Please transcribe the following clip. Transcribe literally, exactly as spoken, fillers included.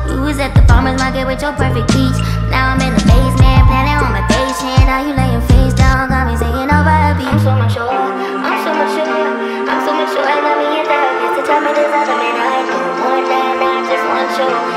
You was at the farmer's market with your perfect peach. Now I'm in the basement, planning on my patient. Now you laying face down, got me singing over a beat. I'm so much sure, I'm so much sure, I'm so much sure. I got me in therapist to tell me there's other men I do more than I just want you.